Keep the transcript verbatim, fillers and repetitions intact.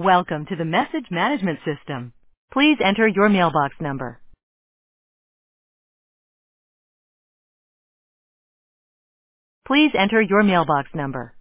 Welcome to the message management system. Please enter your mailbox number. Please enter your mailbox number.